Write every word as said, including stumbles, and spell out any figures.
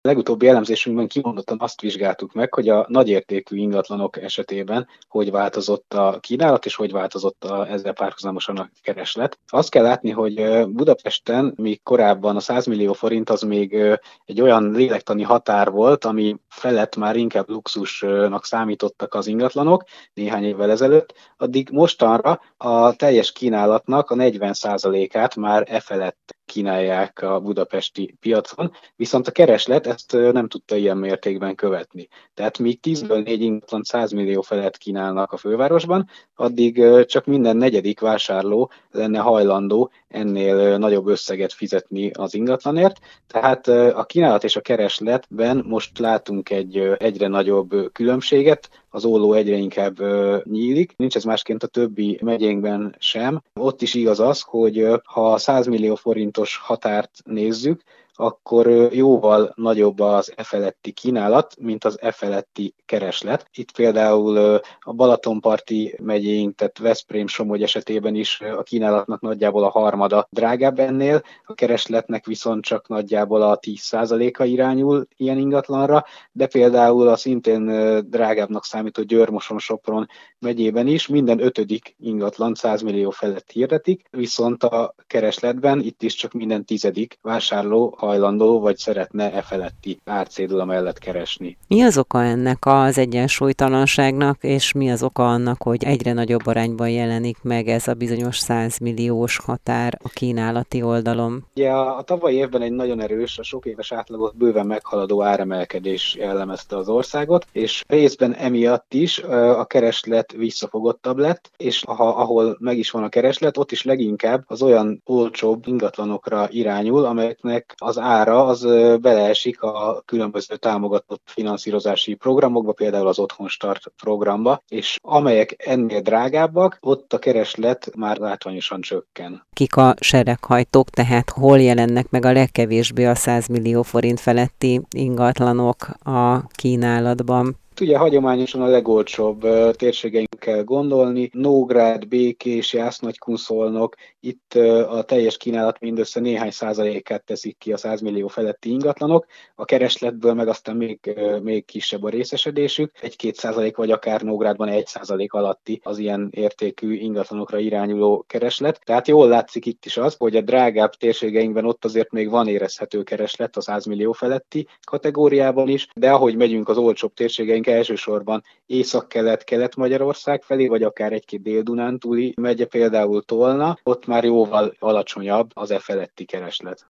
A legutóbbi elemzésünkben kimondottan azt vizsgáltuk meg, hogy a nagyértékű ingatlanok esetében hogy változott a kínálat, és hogy változott a, ezzel párhuzamosan a kereslet. Azt kell látni, hogy Budapesten, míg korábban a száz millió forint az még egy olyan lélektani határ volt, ami felett már inkább luxusnak számítottak az ingatlanok néhány évvel ezelőtt, addig mostanra a teljes kínálatnak a negyven százalékát már e felett kínálják a budapesti piacon, viszont a kereslet ezt nem tudta ilyen mértékben követni. Tehát míg tízből négy ingatlan száz millió felett kínálnak a fővárosban, addig csak minden negyedik vásárló lenne hajlandó ennél nagyobb összeget fizetni az ingatlanért. Tehát a kínálat és a keresletben most látunk egy egyre nagyobb különbséget, az olló egyre inkább nyílik. Nincs ez másként a többi megyénkben sem. Ott is igaz az, hogy ha száz millió forintos határt nézzük, akkor jóval nagyobb az e feletti kínálat, mint az e feletti kereslet. Itt például a Balatonparti megyénk, tehát Veszprém-Somogy esetében is a kínálatnak nagyjából a harmada drágább ennél, a keresletnek viszont csak nagyjából a tíz százaléka irányul ilyen ingatlanra, de például a szintén drágábbnak számító Győr-Moson-Sopron megyében is minden ötödik ingatlan száz millió felett hirdetik, viszont a keresletben itt is csak minden tizedik vásárló hajlandó, vagy szeretne e feletti árcédula mellett keresni. Mi az oka ennek az egyensúlytalanságnak, és mi az oka annak, hogy egyre nagyobb arányban jelenik meg ez a bizonyos száz milliós határ a kínálati oldalon? Ugye a, a tavalyi évben egy nagyon erős, a sok éves átlagot bőven meghaladó áremelkedés jellemezte az országot, és részben emiatt is a kereslet visszafogottabb lett, és ha, ahol meg is van a kereslet, ott is leginkább az olyan olcsóbb ingatlanokra irányul, amelyeknek az ára az beleesik a különböző támogatott finanszírozási programokba, például az Otthonstart programba, és amelyek ennél drágábbak, ott a kereslet már látványosan csökken. Kik a sereghajtók, tehát hol jelennek meg a legkevésbé a száz millió forint feletti ingatlanok a kínálatban? Ugye hagyományosan a legolcsóbb uh, térségeink kell gondolni, Nógrád, Békés, Jász-Nagykunszolnok, itt uh, a teljes kínálat mindössze néhány százalékát teszik ki a száz millió feletti ingatlanok, a keresletből meg aztán még, uh, még kisebb a részesedésük, egy-két százalék vagy akár Nógrádban egy százalék alatti az ilyen értékű ingatlanokra irányuló kereslet. Tehát jól látszik itt is az, hogy a drágább térségeinkben ott azért még van érezhető kereslet a száz millió feletti kategóriában is, de ahogy megyünk az olcsóbb térségeink elsősorban Észak-Kelet-Kelet-Magyarország felé, vagy akár egy-két Dél-Dunántúli megye, például Tolna, ott már jóval alacsonyabb az e feletti kereslet.